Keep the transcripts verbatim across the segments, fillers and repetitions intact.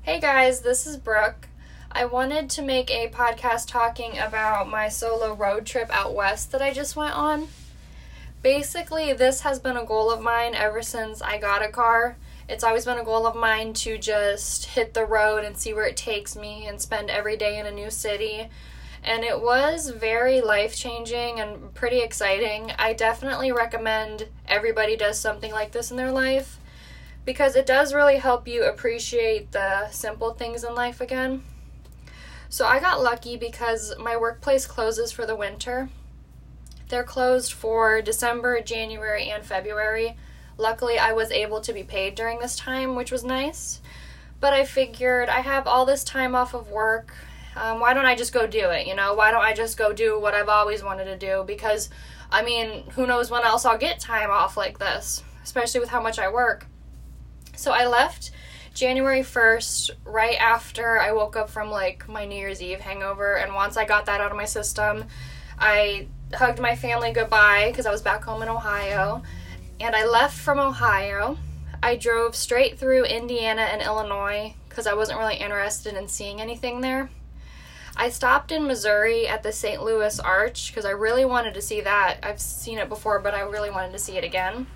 Hey guys, this is Brooke. I wanted to make a podcast talking about my solo road trip out west that I just went on. Basically, this has been a goal of mine ever since I got a car. It's always been a goal of mine to just hit the road and see where it takes me and spend every day in a new city. And it was very life-changing and pretty exciting. I definitely recommend everybody does something like this in their life, because it does really help you appreciate the simple things in life again. So I got lucky because my workplace closes for the winter. They're closed for December, January, and February. Luckily, I was able to be paid during this time, which was nice. But I figured I have all this time off of work. Um, why don't I just go do it, you know? Why don't I just go do what I've always wanted to do? Because, I mean, who knows when else I'll get time off like this, especially with how much I work. So I left January first, right after I woke up from, like, my New Year's Eve hangover, and once I got that out of my system, I hugged my family goodbye, because I was back home in Ohio, and I left from Ohio. I drove straight through Indiana and Illinois, because I wasn't really interested in seeing anything there. I stopped in Missouri at the Saint Louis Arch, because I really wanted to see that. I've seen it before, but I really wanted to see it again.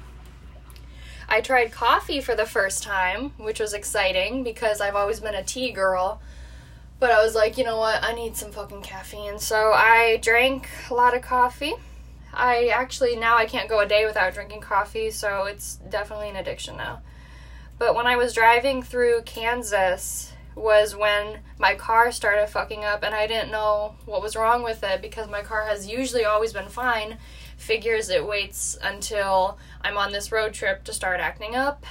I tried coffee for the first time, which was exciting because I've always been a tea girl. But I was like, you know what, I need some fucking caffeine. So I drank a lot of coffee. I actually, now I can't go a day without drinking coffee, so it's definitely an addiction now. But when I was driving through Kansas was when my car started fucking up, and I didn't know what was wrong with it because my car has usually always been fine. Figures it waits until I'm on this road trip to start acting up.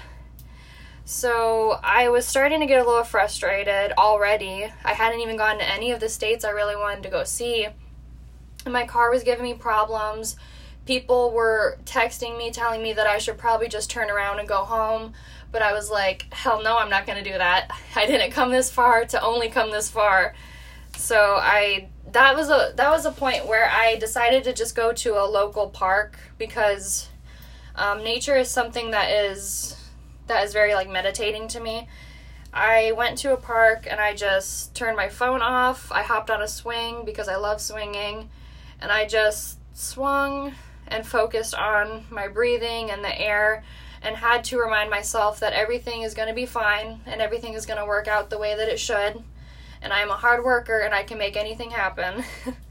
So I was starting to get a little frustrated already. I hadn't even gone to any of the states I really wanted to go see. And my car was giving me problems. People were texting me, telling me that I should probably just turn around and go home. But I was like, hell no, I'm not going to do that. I didn't come this far to only come this far. So I that was a that was a point where I decided to just go to a local park because um, nature is something that is that is very like meditating to me. I went to a park and I just turned my phone off. I hopped on a swing because I love swinging, and I just swung and focused on my breathing and the air, and had to remind myself that everything is going to be fine and everything is going to work out the way that it should. And I'm a hard worker and I can make anything happen.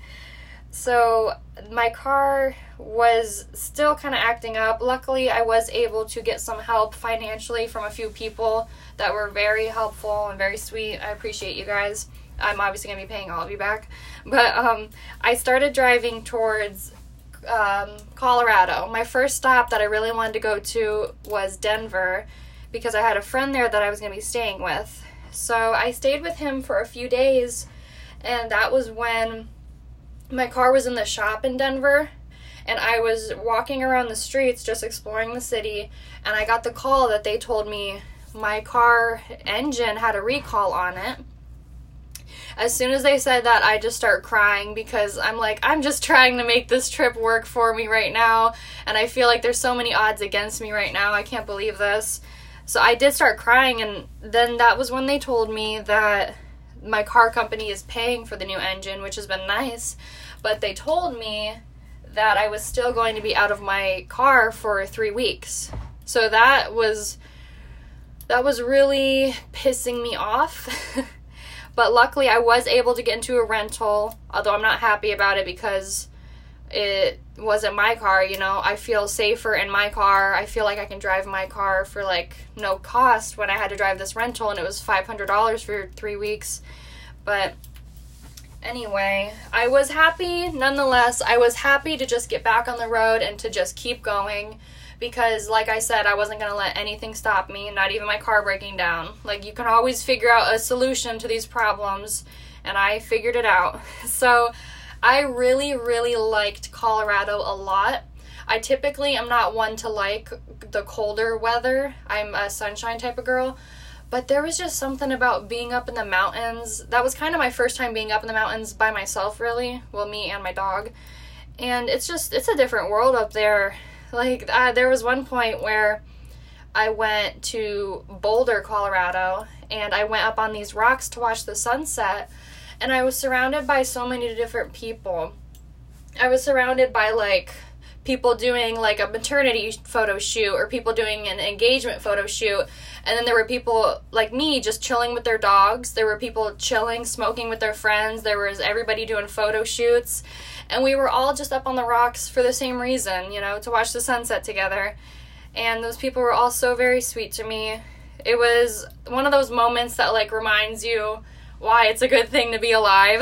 So my car was still kind of acting up. Luckily, I was able to get some help financially from a few people that were very helpful and very sweet. I appreciate you guys. I'm obviously going to be paying all of you back. But um, I started driving towards um, Colorado. My first stop that I really wanted to go to was Denver because I had a friend there that I was going to be staying with. So I stayed with him for a few days, and that was when my car was in the shop in Denver, and I was walking around the streets just exploring the city, and I got the call that they told me my car engine had a recall on it. As soon as they said that, I just start crying because I'm like, I'm just trying to make this trip work for me right now, and I feel like there's so many odds against me right now. I can't believe this. So I did start crying, and then that was when they told me that my car company is paying for the new engine, which has been nice, but they told me that I was still going to be out of my car for three weeks. So that was, that was really pissing me off. But luckily I was able to get into a rental, although I'm not happy about it because it wasn't my car, you know. I feel safer in my car. I feel like I can drive my car for like no cost when I had to drive this rental, and it was five hundred dollars for three weeks. But anyway, I was happy nonetheless. I was happy to just get back on the road and to just keep going because, like I said, I wasn't going to let anything stop me, not even my car breaking down. Like, you can always figure out a solution to these problems, and I figured it out. So I really, really liked Colorado a lot. I typically am not one to like the colder weather. I'm a sunshine type of girl. But there was just something about being up in the mountains. That was kind of my first time being up in the mountains by myself, really. Well, me and my dog. And it's just, it's a different world up there. Like, uh, there was one point where I went to Boulder, Colorado, and I went up on these rocks to watch the sunset, and I was surrounded by so many different people. I was surrounded by, like, people doing, like, a maternity photo shoot, or people doing an engagement photo shoot, and then there were people like me just chilling with their dogs. There were people chilling, smoking with their friends. There was everybody doing photo shoots, and we were all just up on the rocks for the same reason, you know, to watch the sunset together. And those people were all so very sweet to me. It was one of those moments that, like, reminds you why it's a good thing to be alive.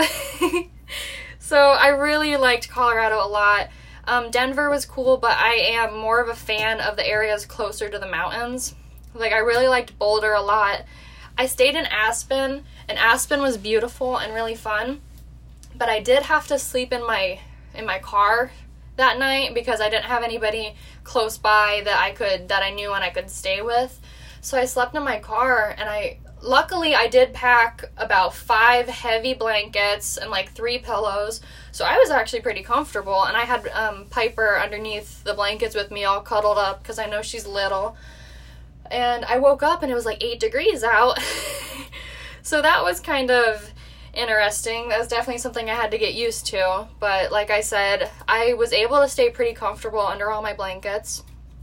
So I really liked Colorado a lot. Um, Denver was cool, but I am more of a fan of the areas closer to the mountains. Like, I really liked Boulder a lot. I stayed in Aspen, and Aspen was beautiful and really fun, but I did have to sleep in my in my car that night because I didn't have anybody close by that I could that I knew and I could stay with. So I slept in my car, and I luckily I did pack about five heavy blankets and like three pillows. So I was actually pretty comfortable, and I had um, Piper underneath the blankets with me, all cuddled up because I know she's little. And I woke up and it was like eight degrees out. So that was kind of interesting. That was definitely something I had to get used to. But like I said, I was able to stay pretty comfortable under all my blankets.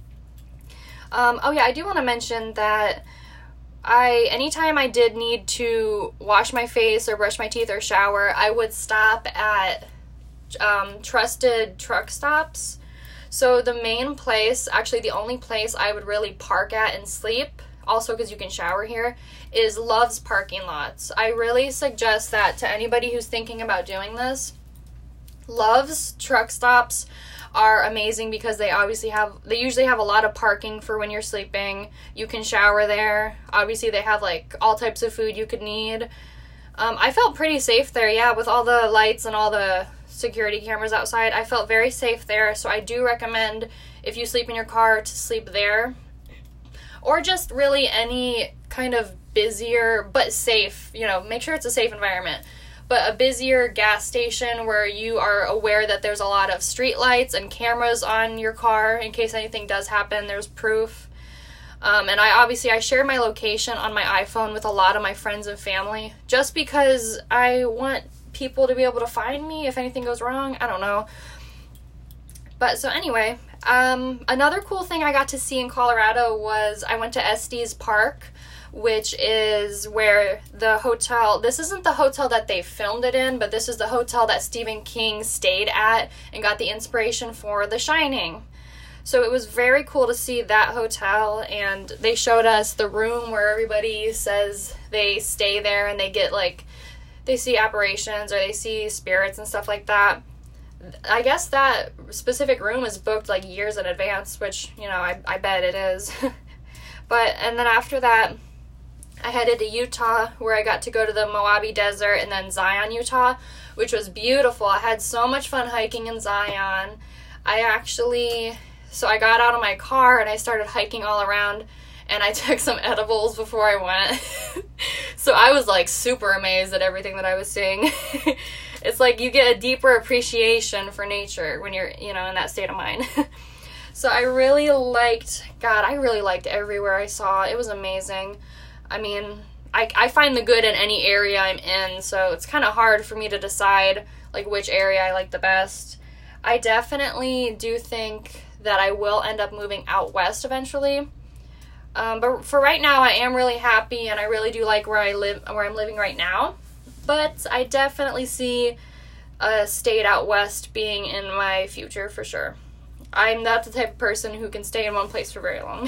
Um, oh yeah, I do want to mention that I, anytime I did need to wash my face or brush my teeth or shower, I would stop at um, trusted truck stops. So the main place, actually the only place I would really park at and sleep, also because you can shower here, is Love's parking lots. I really suggest that to anybody who's thinking about doing this. Love's truck stops are amazing because they obviously have, they usually have a lot of parking for when you're sleeping. You can shower there. Obviously they have like all types of food you could need. Um, I felt pretty safe there, yeah, with all the lights and all the security cameras outside. I felt very safe there, so I do recommend if you sleep in your car to sleep there, or just really any kind of busier but safe, you know, make sure it's a safe environment, but a busier gas station where you are aware that there's a lot of street lights and cameras on your car in case anything does happen. There's proof. Um, and I obviously I share my location on my iPhone with a lot of my friends and family just because I want people to be able to find me if anything goes wrong. I don't know. But so anyway, um, another cool thing I got to see in Colorado was I went to Estes Park, which is where the hotel, this isn't the hotel that they filmed it in, but this is the hotel that Stephen King stayed at and got the inspiration for The Shining. So it was very cool to see that hotel, and they showed us the room where everybody says they stay there and they get like, they see apparitions or they see spirits and stuff like that. I guess that specific room is booked like years in advance, which, you know, I, I bet it is. But, and then after that, I headed to Utah, where I got to go to the Mojave Desert and then Zion, Utah, which was beautiful. I had so much fun hiking in Zion. I actually, so I got out of my car and I started hiking all around, and I took some edibles before I went. So I was like super amazed at everything that I was seeing. It's like you get a deeper appreciation for nature when you're, you know, in that state of mind. So I really liked, God, I really liked everywhere I saw. It was amazing. I mean, I, I find the good in any area I'm in, so it's kind of hard for me to decide like which area I like the best. I definitely do think that I will end up moving out west eventually. Um, but for right now, I am really happy, and I really do like where I live, where I'm living right now. But I definitely see a state out west being in my future for sure. I'm not the type of person who can stay in one place for very long.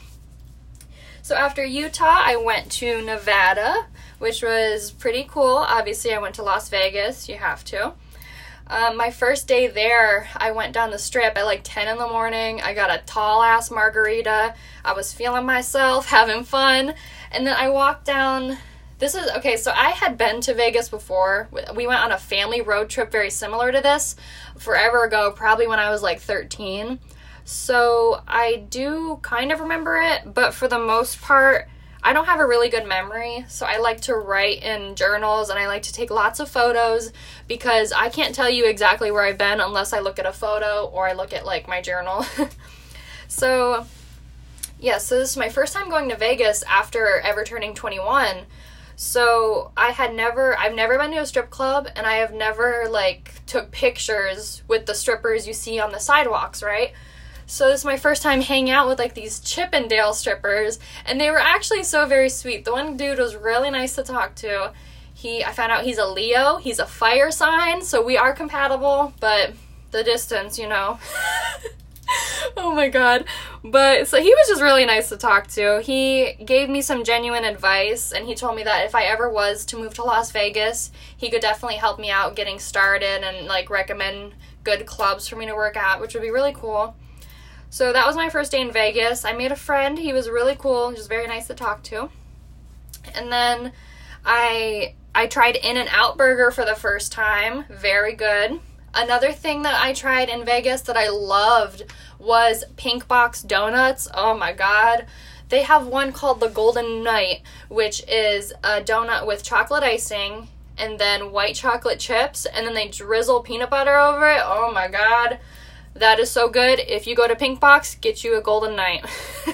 So after Utah, I went to Nevada, which was pretty cool. Obviously, I went to Las Vegas. You have to. Um, my first day there, I went down the strip at like ten in the morning. I got a tall-ass margarita. I was feeling myself, having fun. And then I walked down... This is... Okay, so I had been to Vegas before. We went on a family road trip very similar to this forever ago, probably when I was like thirteen. So I do kind of remember it, but for the most part, I don't have a really good memory, so I like to write in journals, and I like to take lots of photos because I can't tell you exactly where I've been unless I look at a photo or I look at like my journal. So Yeah, so this is my first time going to Vegas after ever turning twenty-one. So I had never, I've never been to a strip club, and I have never, like, took pictures with the strippers you see on the sidewalks, right? So this is my first time hanging out with, like, these Chippendale strippers, and they were actually so very sweet. The one dude was really nice to talk to. He, I found out he's a Leo, he's a fire sign, so we are compatible, but the distance, you know. Oh my god. But, so he was just really nice to talk to. He gave me some genuine advice, and he told me that if I ever was to move to Las Vegas, he could definitely help me out getting started and, like, recommend good clubs for me to work at, which would be really cool. So that was my first day in Vegas. I made a friend. He was really cool, just very nice to talk to. And then I I tried In-N-Out Burger for the first time. Very good. Another thing that I tried in Vegas that I loved was Pink Box Donuts. Oh my god. They have one called the Golden Knight, which is a donut with chocolate icing and then white chocolate chips, and then they drizzle peanut butter over it. Oh my god. That is so good. If you go to Pink Box, get you a Golden Knight.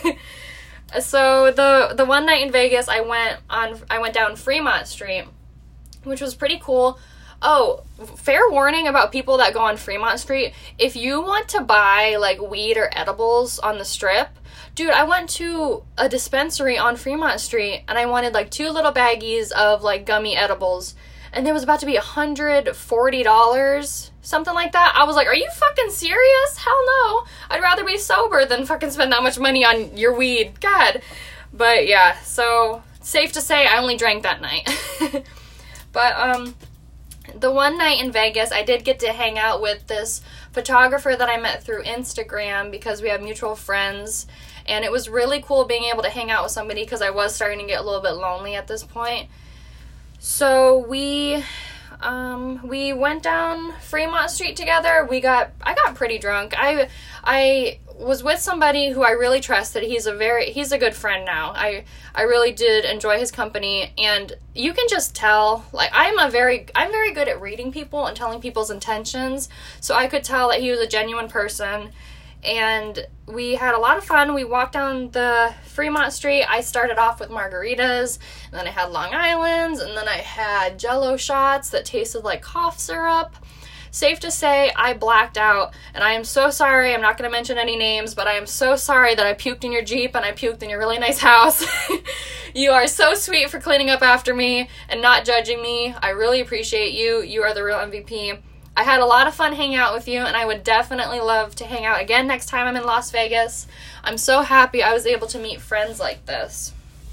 So the the one night in Vegas, I went on I went down Fremont Street, which was pretty cool. Oh, fair warning about people that go on Fremont Street. If you want to buy, like, weed or edibles on the strip, dude, I went to a dispensary on Fremont Street, and I wanted, like, two little baggies of, like, gummy edibles, and it was about to be one hundred forty dollars, something like that. I was like, are you fucking serious? Hell no. I'd rather be sober than fucking spend that much money on your weed. God. But, yeah, so, safe to say, I only drank that night. But, um... the one night in Vegas, I did get to hang out with this photographer that I met through Instagram because we have mutual friends, and it was really cool being able to hang out with somebody because I was starting to get a little bit lonely at this point. So we um, we went down Fremont Street together. We got I got pretty drunk. I I was with somebody who I really trusted. He's a very he's a good friend now. I I really did enjoy his company, and you can just tell, like, I'm a very I'm very good at reading people and telling people's intentions. So I could tell that he was a genuine person, and we had a lot of fun. We walked down the Fremont Street. I started off with margaritas, and then I had Long Island's, and then I had Jell-O shots that tasted like cough syrup. Safe to say, I blacked out, and I am so sorry. I'm not going to mention any names, but I am so sorry that I puked in your Jeep and I puked in your really nice house. You are so sweet for cleaning up after me and not judging me. I really appreciate you. You are the real M V P. I had a lot of fun hanging out with you, and I would definitely love to hang out again next time I'm in Las Vegas. I'm so happy I was able to meet friends like this.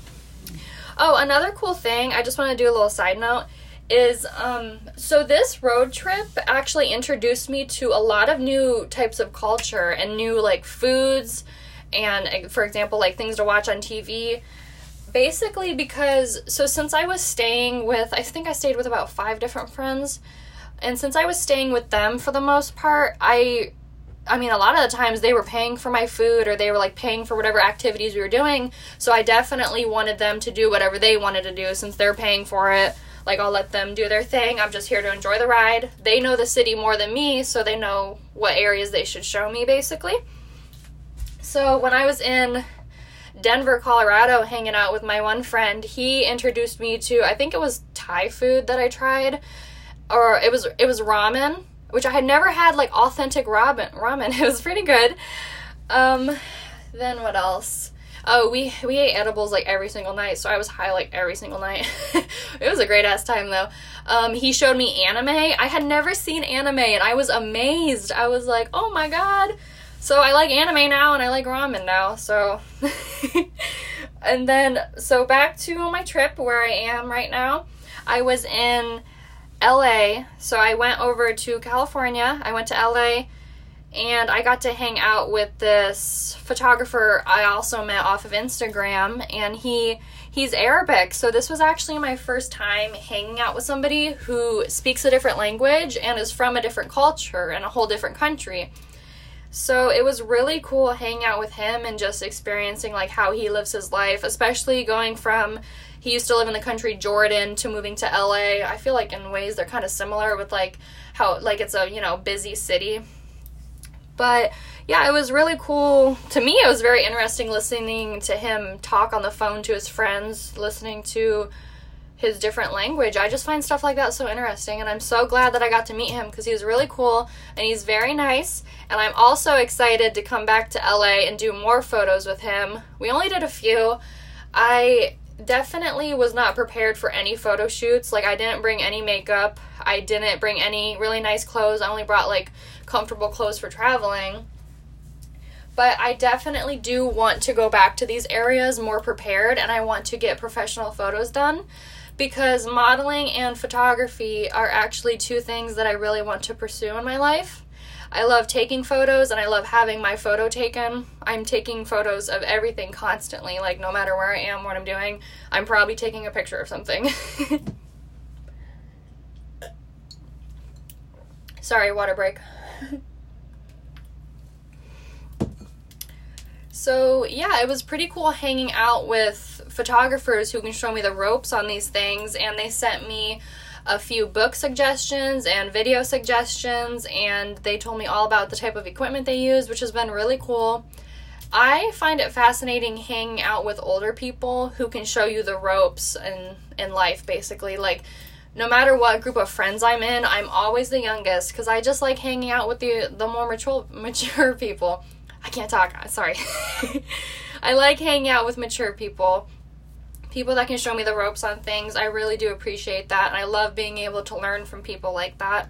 Oh, another cool thing, I just want to do a little side note, is, um, so this road trip actually introduced me to a lot of new types of culture and new, like, foods and, for example, like, things to watch on T V. Basically because, so since I was staying with, I think I stayed with about five different friends, and since I was staying with them for the most part, I, I mean, a lot of the times they were paying for my food, or they were, like, paying for whatever activities we were doing, so I definitely wanted them to do whatever they wanted to do since they're paying for it. Like, I'll let them do their thing. I'm just here to enjoy the ride. They know the city more than me, so they know what areas they should show me, basically. So when I was in Denver, Colorado, hanging out with my one friend, he introduced me to, I think it was Thai food that I tried, or it was it was ramen, which I had never had, like, authentic ramen. Ramen. It was pretty good. Um, then what else? Oh, we we ate edibles, like, every single night, so I was high, like, every single night. It was a great-ass time, though. Um, he showed me anime. I had never seen anime, and I was amazed. I was like, oh my god. So I like anime now, and I like ramen now, so. And then, so back to my trip where I am right now. I was in L A, so I went over to California. I went to L A, and I got to hang out with this photographer I also met off of Instagram, and he he's Arabic, so this was actually my first time hanging out with somebody who speaks a different language and is from a different culture and a whole different country. So it was really cool hanging out with him and just experiencing, like, how he lives his life, especially going from, he used to live in the country Jordan to moving to L A. I feel like in ways they're kind of similar with, like, how, like, it's a, you know, busy city. But yeah, it was really cool. To me, it was very interesting listening to him talk on the phone to his friends, listening to his different language. I just find stuff like that so interesting, and I'm so glad that I got to meet him because he was really cool and he's very nice. And I'm also excited to come back to L A and do more photos with him. We only did a few. I definitely was not prepared for any photo shoots. Like, I didn't bring any makeup. I didn't bring any really nice clothes. I only brought like comfortable clothes for traveling. But I definitely do want to go back to these areas more prepared, and I want to get professional photos done because modeling and photography are actually two things that I really want to pursue in my life. I love taking photos and I love having my photo taken. I'm taking photos of everything constantly, like no matter where I am, what I'm doing, I'm probably taking a picture of something. Sorry, water break. So yeah, it was pretty cool hanging out with photographers who can show me the ropes on these things, and they sent me a few book suggestions and video suggestions, and they told me all about the type of equipment they use, which has been really cool. I find it fascinating hanging out with older people who can show you the ropes in, in life, basically. Like, no matter what group of friends I'm in, I'm always the youngest because I just like hanging out with the, the more mature, mature people. I can't talk, sorry. I like hanging out with mature people. People that can show me the ropes on things. I really do appreciate that, and I love being able to learn from people like that.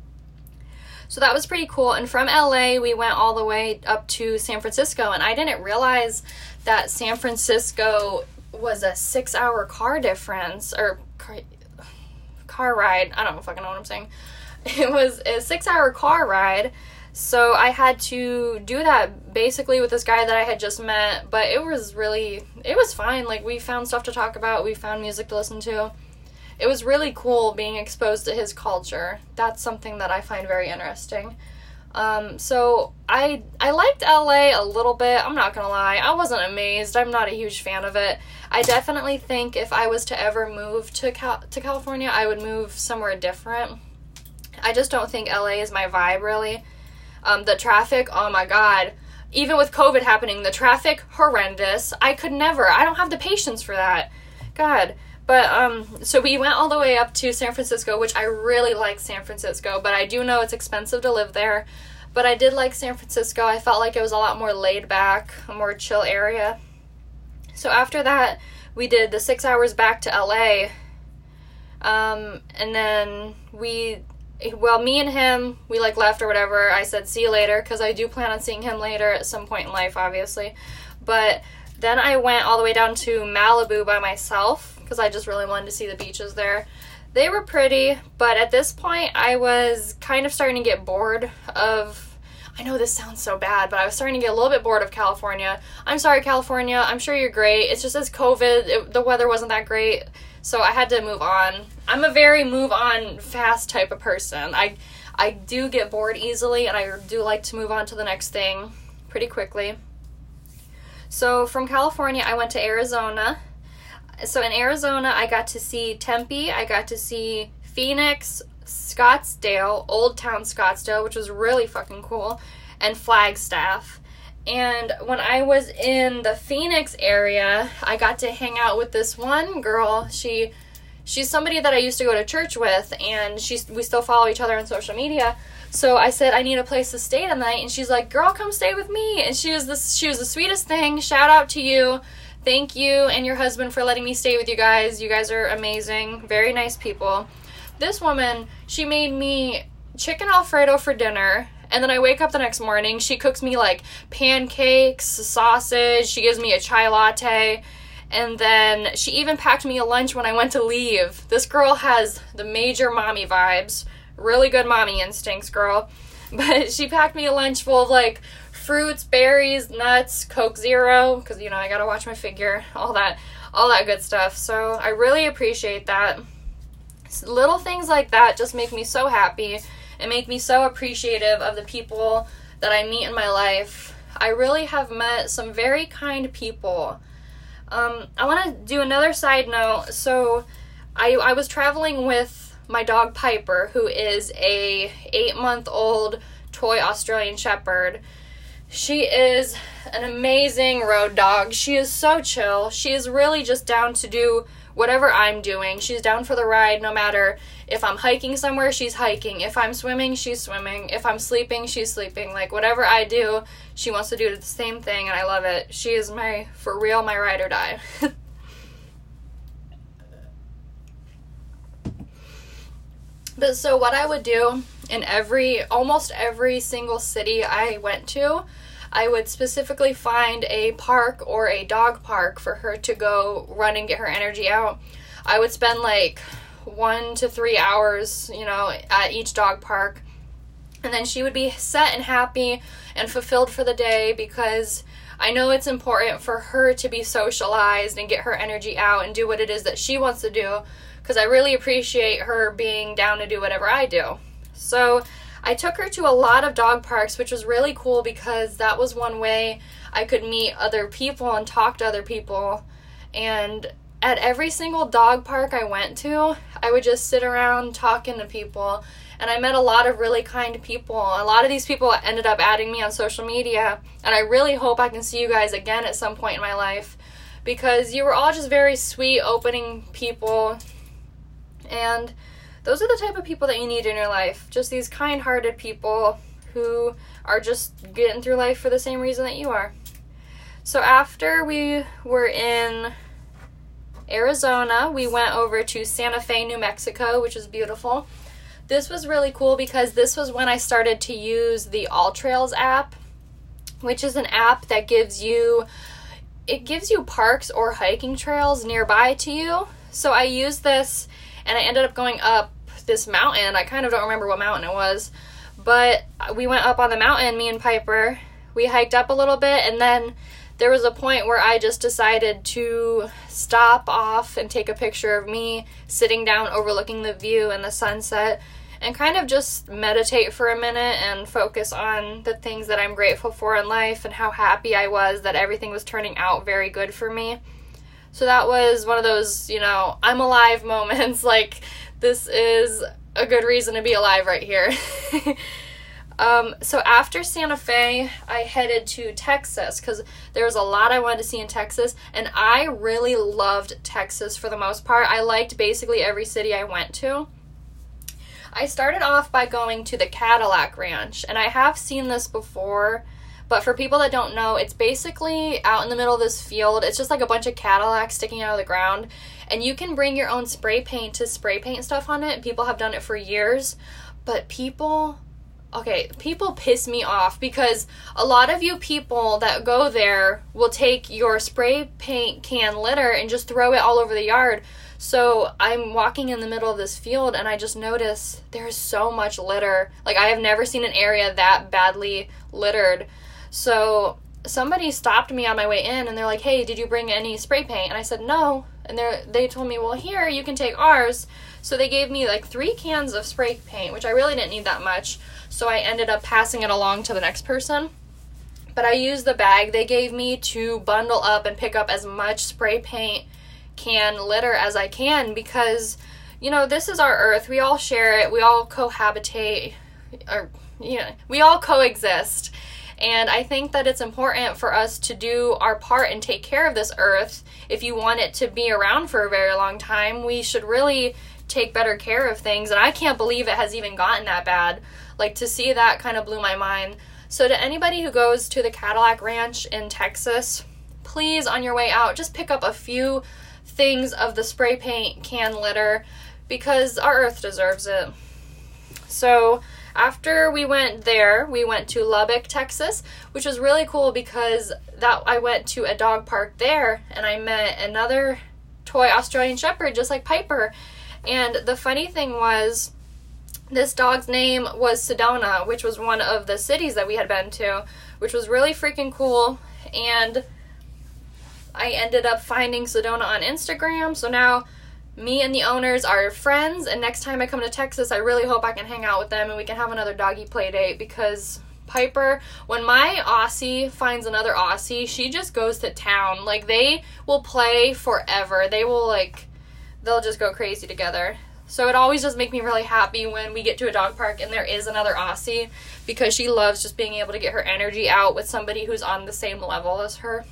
So that was pretty cool. And from L A, we went all the way up to San Francisco, and I didn't realize that San Francisco was a six-hour car difference, or car, car ride. I don't fucking know what I'm saying. It was a six-hour car ride. So I had to do that basically with this guy that I had just met, but it was really, it was fine. Like, we found stuff to talk about, we found music to listen to. It was really cool being exposed to his culture. That's something that I find very interesting. Um, so I I liked L A a little bit, I'm not gonna lie. I wasn't amazed, I'm not a huge fan of it. I definitely think if I was to ever move to Cal- to California, I would move somewhere different. I just don't think L A is my vibe, really. Um, the traffic, oh my god. Even with COVID happening, the traffic, horrendous. I could never. I don't have the patience for that. God. But, um, so we went all the way up to San Francisco, which I really like San Francisco, but I do know it's expensive to live there. But I did like San Francisco. I felt like it was a lot more laid back, a more chill area. So after that, we did the six hours back to L A. Um, and then we... Well, me and him, we, like, left or whatever. I said, see you later, because I do plan on seeing him later at some point in life, obviously. But then I went all the way down to Malibu by myself, because I just really wanted to see the beaches there. They were pretty, but at this point, I was kind of starting to get bored of... I know this sounds so bad, but I was starting to get a little bit bored of California. I'm sorry, California. I'm sure you're great. It's just as COVID, it, the weather wasn't that great. So I had to move on. I'm a very move on fast type of person. I I do get bored easily, and I do like to move on to the next thing pretty quickly. So from California, I went to Arizona. So in Arizona, I got to see Tempe, I got to see Phoenix, Scottsdale, Old Town Scottsdale, which was really fucking cool, and Flagstaff. And when I was in the Phoenix area, I got to hang out with this one girl. She, she's somebody that I used to go to church with, and she's, we still follow each other on social media. So I said, I need a place to stay tonight, and she's like, girl, come stay with me. And she was the, she was the sweetest thing. Shout out to you. Thank you and your husband for letting me stay with you guys. You guys are amazing. Very nice people. This woman, she made me chicken Alfredo for dinner. And then I wake up the next morning, she cooks me like pancakes, sausage, she gives me a chai latte, and then she even packed me a lunch when I went to leave. This girl has the major mommy vibes, really good mommy instincts, girl. But she packed me a lunch full of like fruits, berries, nuts, Coke Zero, because, you know, I gotta watch my figure, all that, all that good stuff. So I really appreciate that. Little things like that just make me so happy. And make me so appreciative of the people that I meet in my life. I really have met some very kind people. Um, I want to do another side note. So, I I was traveling with my dog Piper, who is a eight-month-old toy Australian Shepherd. She is an amazing road dog. She is so chill. She is really just down to do whatever I'm doing. She's down for the ride no matter if I'm hiking somewhere, she's hiking. If I'm swimming, she's swimming. If I'm sleeping, she's sleeping. Like, whatever I do, she wants to do the same thing, and I love it. She is my, for real, my ride or die. But so what I would do in every, almost every single city I went to, I would specifically find a park or a dog park for her to go run and get her energy out. I would spend like one to three hours, you know, at each dog park. And then she would be set and happy and fulfilled for the day, because I know it's important for her to be socialized and get her energy out and do what it is that she wants to do, because I really appreciate her being down to do whatever I do. So I took her to a lot of dog parks, which was really cool because that was one way I could meet other people and talk to other people. And at every single dog park I went to, I would just sit around talking to people. And I met a lot of really kind people. A lot of these people ended up adding me on social media. And I really hope I can see you guys again at some point in my life, because you were all just very sweet, opening people. And those are the type of people that you need in your life. Just these kind-hearted people who are just getting through life for the same reason that you are. So after we were in Arizona, we went over to Santa Fe, New Mexico, which is beautiful. This was really cool because this was when I started to use the AllTrails app, which is an app that gives you, it gives you parks or hiking trails nearby to you. So I used this, and I ended up going up this mountain. I kind of don't remember what mountain it was, but we went up on the mountain, me and Piper. We hiked up a little bit, and then there was a point where I just decided to stop off and take a picture of me sitting down overlooking the view and the sunset, and kind of just meditate for a minute and focus on the things that I'm grateful for in life and how happy I was that everything was turning out very good for me. So that was one of those, you know, I'm alive moments. Like, this is a good reason to be alive right here. Um, so after Santa Fe, I headed to Texas because there was a lot I wanted to see in Texas, and I really loved Texas for the most part. I liked basically every city I went to. I started off by going to the Cadillac Ranch, and I have seen this before, but for people that don't know, it's basically out in the middle of this field. It's just like a bunch of Cadillacs sticking out of the ground, and you can bring your own spray paint to spray paint stuff on it. People have done it for years, but people... Okay, people piss me off because a lot of you people that go there will take your spray paint can litter and just throw it all over the yard. So I'm walking in the middle of this field and I just notice there's so much litter. Like, I have never seen an area that badly littered. So somebody stopped me on my way in and they're like, hey, did you bring any spray paint? And I said, no. And they they told me, well, here, you can take ours. So they gave me like three cans of spray paint, which I really didn't need that much. So I ended up passing it along to the next person. But I used the bag they gave me to bundle up and pick up as much spray paint can litter as I can because, you know, this is our earth. We all share it. We all cohabitate, or, you know, we all coexist. And I think that it's important for us to do our part and take care of this earth. If you want it to be around for a very long time, we should really take better care of things. And I can't believe it has even gotten that bad. Like, to see that kind of blew my mind. So to anybody who goes to the Cadillac Ranch in Texas, please, on your way out, just pick up a few things of the spray paint can litter because our earth deserves it. So after we went there, we went to Lubbock, Texas, which was really cool because that I went to a dog park there and I met another toy Australian Shepherd just like Piper. And the funny thing was, this dog's name was Sedona, which was one of the cities that we had been to, which was really freaking cool. And I ended up finding Sedona on Instagram. So now me and the owners are friends. And next time I come to Texas, I really hope I can hang out with them and we can have another doggy play date because Piper, when my Aussie finds another Aussie, she just goes to town. Like, they will play forever. They will, like, they'll just go crazy together. So it always does make me really happy when we get to a dog park and there is another Aussie, because she loves just being able to get her energy out with somebody who's on the same level as her.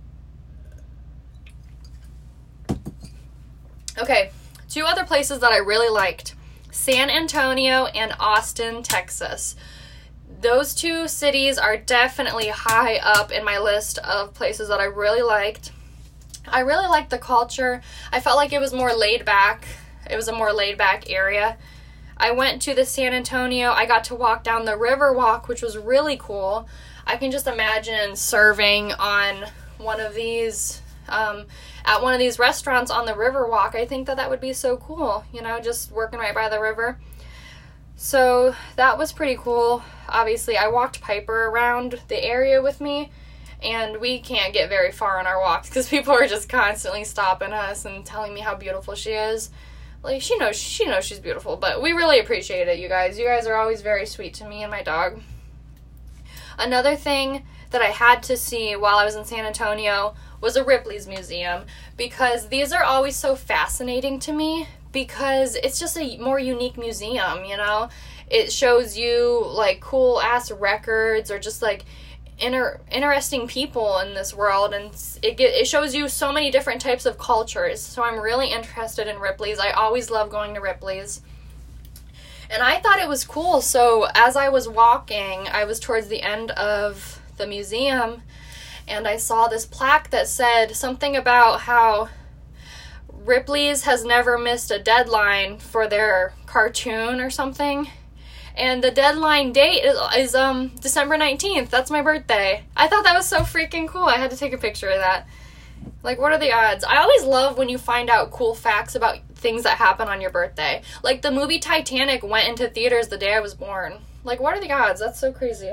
Okay, two other places that I really liked: San Antonio and Austin, Texas. Those two cities are definitely high up in my list of places that I really liked. I really liked the culture. I felt like it was more laid back. It was a more laid back area. I went to the San Antonio. I got to walk down the river walk, which was really cool. I can just imagine serving on one of these, um, at one of these restaurants on the river walk. I think that that would be so cool, you know, just working right by the river. So that was pretty cool. Obviously, I walked Piper around the area with me, and we can't get very far on our walks because people are just constantly stopping us and telling me how beautiful she is. Like, she knows she knows she's beautiful, but we really appreciate it, you guys. You guys are always very sweet to me and my dog. Another thing that I had to see while I was in San Antonio was a Ripley's Museum, because these are always so fascinating to me, because it's just a more unique museum, you know? It shows you, like, cool-ass records, or just, like, inter- interesting people in this world, and it get, it shows you so many different types of cultures. So I'm really interested in Ripley's. I always love going to Ripley's. And I thought it was cool, so as I was walking, I was towards the end of the museum, and I saw this plaque that said something about how Ripley's has never missed a deadline for their cartoon or something. And the deadline date is, is um December nineteenth. That's my birthday. I thought that was so freaking cool. I had to take a picture of that. Like, what are the odds? I always love when you find out cool facts about things that happen on your birthday. Like, the movie Titanic went into theaters the day I was born. Like, what are the odds? That's so crazy.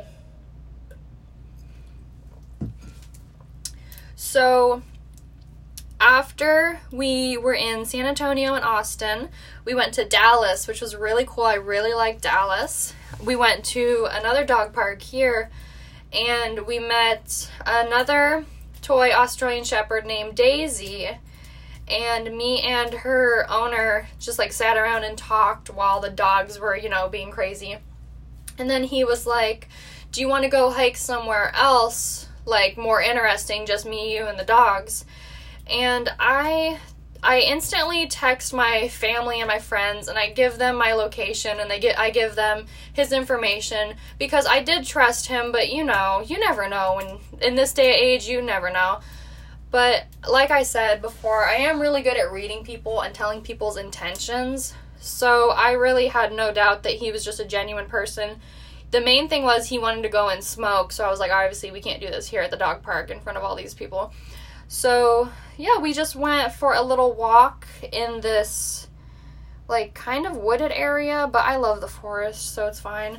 So, after we were in San Antonio and Austin, we went to Dallas, which was really cool. I really liked Dallas. We went to another dog park here, and we met another toy Australian Shepherd named Daisy, and me and her owner just, like, sat around and talked while the dogs were, you know, being crazy. And then he was like, do you want to go hike somewhere else, like, more interesting, just me, you, and the dogs? And I I instantly text my family and my friends, and I give them my location, and they get I give them his information, because I did trust him, but you know, you never know. And in this day and age, you never know. But like I said before, I am really good at reading people and telling people's intentions. So I really had no doubt that he was just a genuine person. The main thing was he wanted to go and smoke, so I was like, obviously we can't do this here at the dog park in front of all these people. So, yeah, we just went for a little walk in this, like, kind of wooded area, but I love the forest, so it's fine.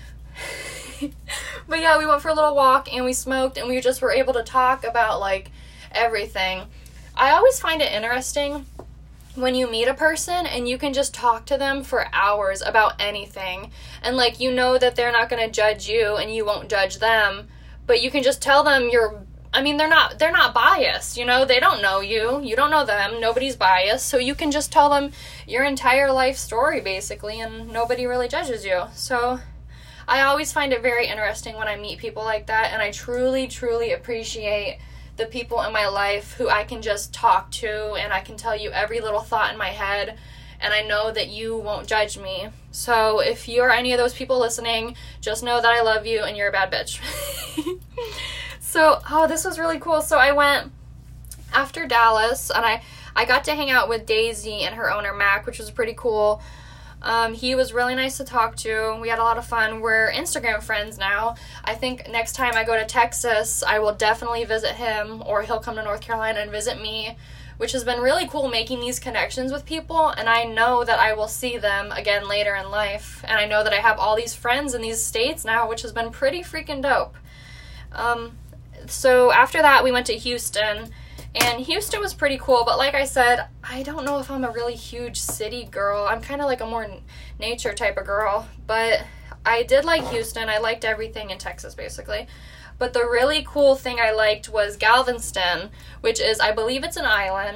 But, yeah, we went for a little walk, and we smoked, and we just were able to talk about, like, everything. I always find it interesting when you meet a person and you can just talk to them for hours about anything, and, like, you know that they're not going to judge you, and you won't judge them, but you can just tell them you're I mean, they're not they're not biased, you know? They don't know you. You don't know them. Nobody's biased. So you can just tell them your entire life story, basically, and nobody really judges you. So I always find it very interesting when I meet people like that, and I truly, truly appreciate the people in my life who I can just talk to, and I can tell you every little thought in my head, and I know that you won't judge me. So if you're any of those people listening, just know that I love you, and you're a bad bitch. So, oh, this was really cool. So I went after Dallas, and I, I got to hang out with Daisy and her owner, Mac, which was pretty cool. Um, he was really nice to talk to. We had a lot of fun. We're Instagram friends now. I think next time I go to Texas, I will definitely visit him, or he'll come to North Carolina and visit me, which has been really cool, making these connections with people, and I know that I will see them again later in life. And I know that I have all these friends in these states now, which has been pretty freaking dope. Um... So after that, we went to Houston, and Houston was pretty cool, but like I said, I don't know if I'm a really huge city girl. I'm kind of like a more nature type of girl, but I did like Houston. I liked everything in Texas, basically. But the really cool thing I liked was Galveston, which is, I believe it's an island,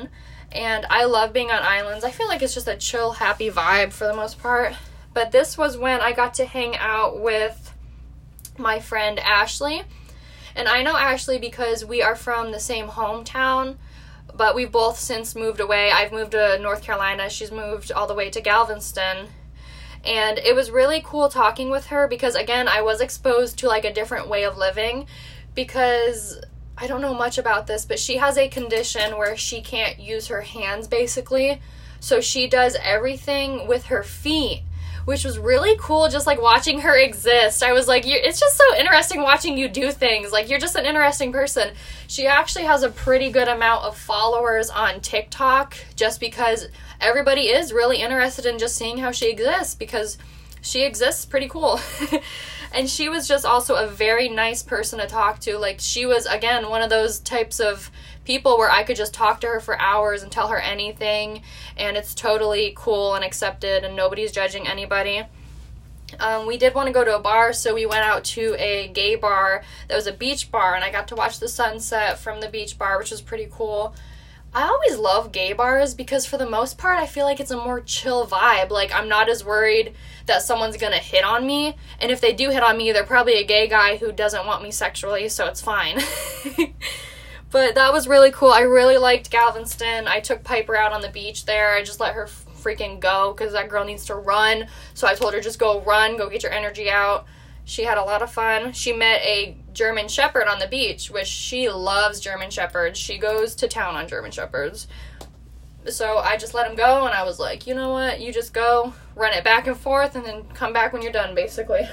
And I love being on islands. I feel like it's just a chill, happy vibe for the most part. But this was when I got to hang out with my friend Ashley. And I know Ashley because we are from the same hometown, but we've both since moved away. I've moved to North Carolina. She's moved all the way to Galveston. And it was really cool talking with her because, again, I was exposed to like a different way of living because I don't know much about this, but she has a condition where she can't use her hands basically. So she does everything with her feet, which was really cool, just like watching her exist. I was like, you it's just so interesting watching you do things. Like, you're just an interesting person. She actually has a pretty good amount of followers on TikTok just because everybody is really interested in just seeing how she exists because she exists pretty cool. And she was just also a very nice person to talk to. Like, she was, again, one of those types of people where I could just talk to her for hours and tell her anything, and it's totally cool and accepted, and nobody's judging anybody. Um, we did want to go to a bar, so we went out to a gay bar that was a beach bar, and I got to watch the sunset from the beach bar, which was pretty cool. I always love gay bars because for the most part, I feel like it's a more chill vibe. Like, I'm not as worried that someone's gonna hit on me, and if they do hit on me, they're probably a gay guy who doesn't want me sexually, so it's fine. But that was really cool. I really liked Galveston. I took Piper out on the beach there. I just let her freaking go because that girl needs to run. So I told her, just go run, go get your energy out. She had a lot of fun. She met a German Shepherd on the beach, which she loves German Shepherds. She goes to town on German Shepherds. So I just let him go, and I was like, you know what? You just go, run it back and forth, and then come back when you're done, basically.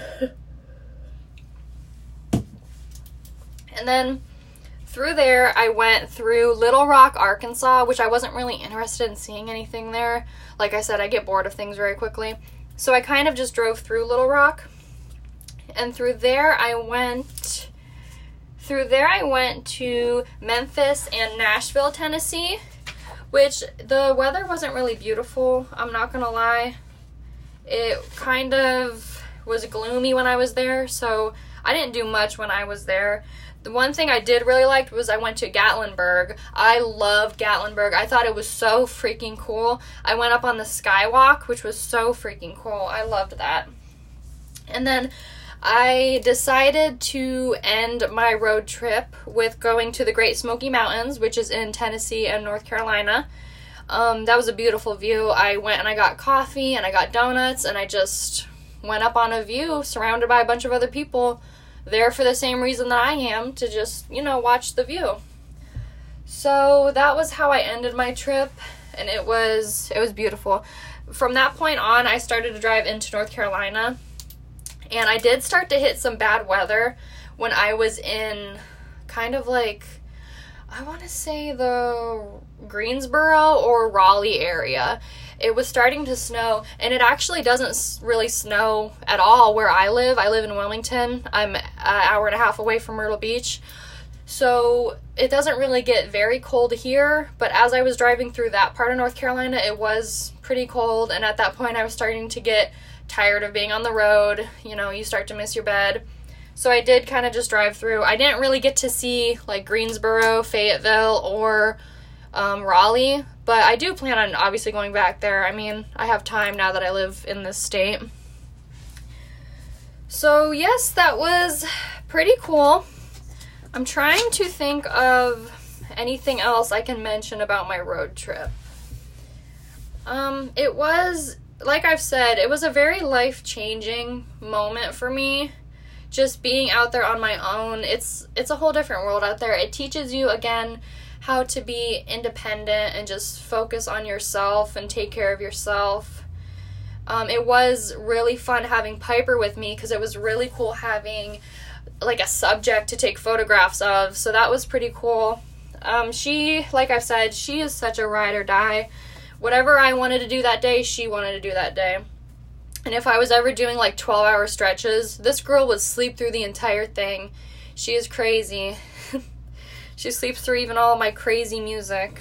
And then through there, I went through Little Rock, Arkansas, which I wasn't really interested in seeing anything there. Like I said, I get bored of things very quickly. So I kind of just drove through Little Rock. And through there, I went... Through there, I went to Memphis and Nashville, Tennessee, which the weather wasn't really beautiful, I'm not gonna lie. It kind of was gloomy when I was there, so I didn't do much when I was there. The one thing I did really like was I went to Gatlinburg. I loved Gatlinburg. I thought it was so freaking cool. I went up on the Skywalk, which was so freaking cool. I loved that. And then I decided to end my road trip with going to the Great Smoky Mountains, which is in Tennessee and North Carolina. Um, that was a beautiful view. I went and I got coffee and I got donuts and I just went up on a view surrounded by a bunch of other people there for the same reason that I am, to just, you know, watch the view. So that was how I ended my trip, and it was it was beautiful. From that point on, I started to drive into North Carolina, and I did start to hit some bad weather when I was in kind of like, I want to say the Greensboro or Raleigh area. It was starting to snow, and it actually doesn't really snow at all where I live. I live in Wilmington. I'm an hour and a half away from Myrtle Beach. So it doesn't really get very cold here, but as I was driving through that part of North Carolina, it was pretty cold, and at that point I was starting to get tired of being on the road. You know, you start to miss your bed. So I did kind of just drive through. I didn't really get to see like Greensboro, Fayetteville, or um, Raleigh, but I do plan on obviously going back there. I mean, I have time now that I live in this state. So yes, that was pretty cool. I'm trying to think of anything else I can mention about my road trip. Um, it was, like I've said, it was a very life-changing moment for me. Just being out there on my own, it's it's a whole different world out there. It teaches you, again, how to be independent and just focus on yourself and take care of yourself. Um, it was really fun having Piper with me because it was really cool having like a subject to take photographs of, so that was pretty cool. Um, she, like I've said, she is such a ride or die. Whatever I wanted to do that day, she wanted to do that day. And if I was ever doing like twelve hour stretches, this girl would sleep through the entire thing. She is crazy. She sleeps through even all my crazy music.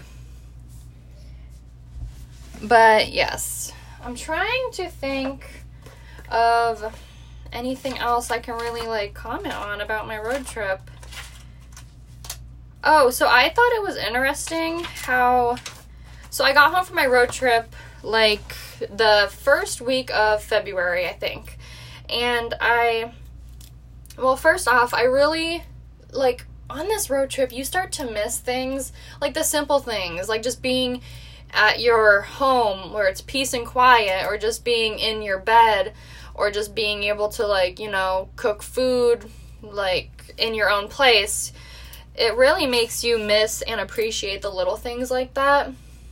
But yes, I'm trying to think of anything else I can really like comment on about my road trip. Oh, so I thought it was interesting how, So I got home from my road trip, like, the first week of February, I think. And I, well, first off, I really, like, on this road trip, you start to miss things, like the simple things, like just being at your home where it's peace and quiet, or just being in your bed, or just being able to, like, you know, cook food, like, in your own place. It really makes you miss and appreciate the little things like that.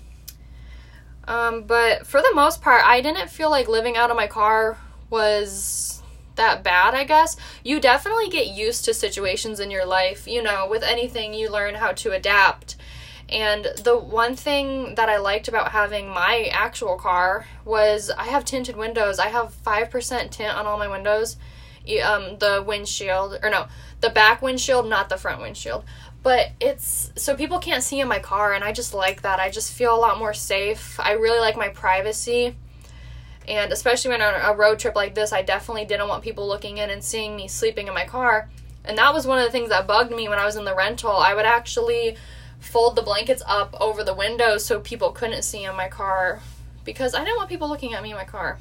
Um, but for the most part, I didn't feel like living out of my car was that bad, I guess. You definitely get used to situations in your life. You know, with anything, you learn how to adapt. And the one thing that I liked about having my actual car was I have tinted windows. I have five percent tint on all my windows. Um, the windshield, or no, the back windshield, not the front windshield. But it's, so people can't see in my car, and I just like that. I just feel a lot more safe. I really like my privacy. And especially when on a road trip like this, I definitely didn't want people looking in and seeing me sleeping in my car. And that was one of the things that bugged me when I was in the rental. I would actually fold the blankets up over the windows so people couldn't see in my car, because I didn't want people looking at me in my car.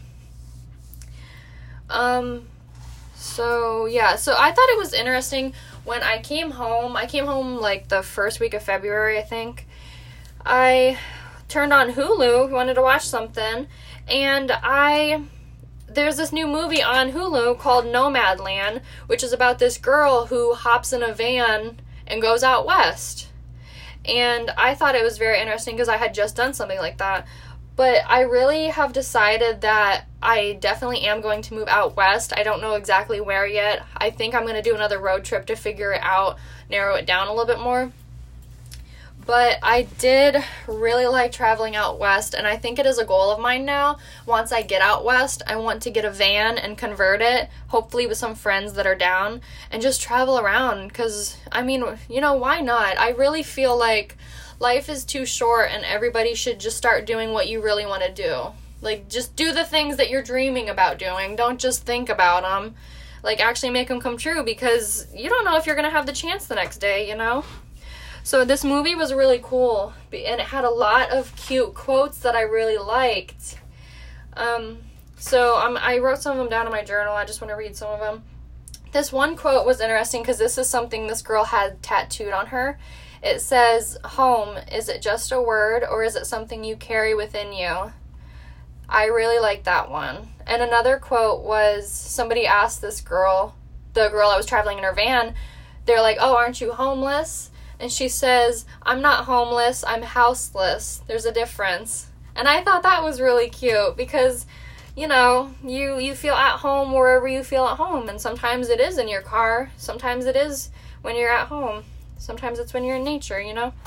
Um, so yeah, so I thought it was interesting when I came home. I came home like the first week of February, I think. I turned on Hulu, wanted to watch something, and I, there's this new movie on Hulu called Nomadland, which is about this girl who hops in a van and goes out west. And I thought it was very interesting because I had just done something like that. But I really have decided that I definitely am going to move out west. I don't know exactly where yet. I think I'm going to do another road trip to figure it out, narrow it down a little bit more. But I did really like traveling out west, and I think it is a goal of mine now. Once I get out west, I want to get a van and convert it, hopefully with some friends that are down, and just travel around, because, I mean, you know, why not? I really feel like life is too short, and everybody should just start doing what you really want to do. Like, just do the things that you're dreaming about doing. Don't just think about them. Like, actually make them come true, because you don't know if you're going to have the chance the next day, you know? So this movie was really cool, and it had a lot of cute quotes that I really liked. Um, so um, I wrote some of them down in my journal. I just want to read some of them. This one quote was interesting because this is something this girl had tattooed on her. It says, "Home, is it just a word, or is it something you carry within you?" I really like that one. And another quote was, somebody asked this girl, the girl that was traveling in her van, they're like, "Oh, aren't you homeless?" And she says, "I'm not homeless, I'm houseless. There's a difference." And I thought that was really cute because, you know, you, you feel at home wherever you feel at home. And sometimes it is in your car. Sometimes it is when you're at home. Sometimes it's when you're in nature, you know?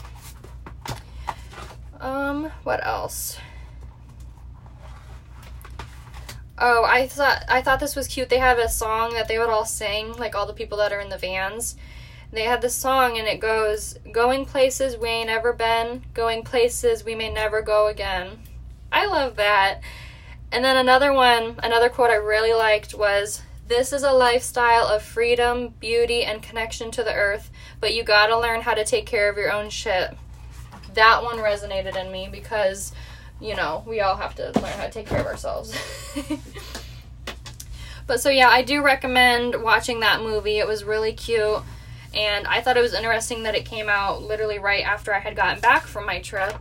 Um, what else? Oh, I thought I thought this was cute. They have a song that they would all sing, like all the people that are in the vans. They had this song, and it goes, "Going places we ain't ever been, going places we may never go again." I love that. And then another one, another quote I really liked was, "This is a lifestyle of freedom, beauty, and connection to the earth, but you gotta learn how to take care of your own shit." That one resonated in me because, you know, we all have to learn how to take care of ourselves. But so yeah, I do recommend watching that movie. It was really cute. And I thought it was interesting that it came out literally right after I had gotten back from my trip.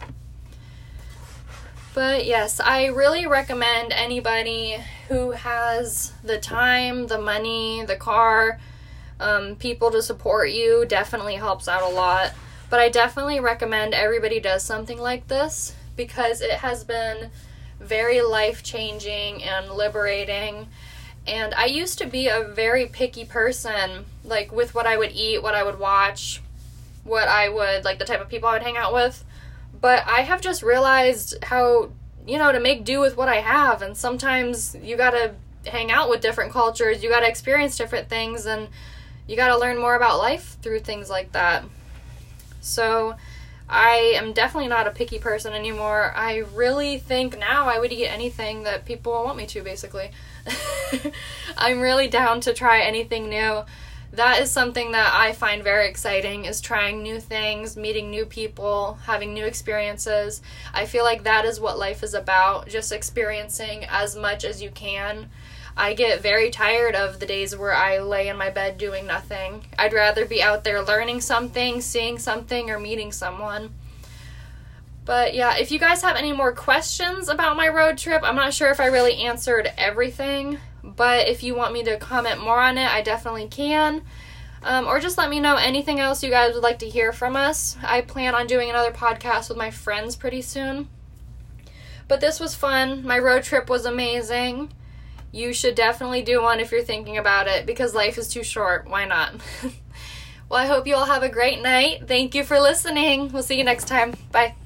But yes, I really recommend anybody who has the time, the money, the car, um, people to support you, definitely helps out a lot. But I definitely recommend everybody does something like this because it has been very life-changing and liberating. And I used to be a very picky person, like with what I would eat, what I would watch, what I would, like the type of people I would hang out with. But I have just realized how, you know, to make do with what I have. And sometimes you gotta hang out with different cultures, you gotta experience different things, and you gotta learn more about life through things like that. So I am definitely not a picky person anymore. I really think now I would eat anything that people want me to, basically. I'm really down to try anything new that is something that I find very exciting, is trying new things, meeting new people, having new experiences. I feel like that is what life is about, just experiencing as much as you can. I get very tired of the days where I lay in my bed doing nothing. I'd rather be out there learning something, seeing something, or meeting someone. But yeah, if you guys have any more questions about my road trip, I'm not sure if I really answered everything, but if you want me to comment more on it, I definitely can. Um, or just let me know anything else you guys would like to hear from us. I plan on doing another podcast with my friends pretty soon. But this was fun. My road trip was amazing. You should definitely do one if you're thinking about it, because life is too short. Why not? Well, I hope you all have a great night. Thank you for listening. We'll see you next time. Bye.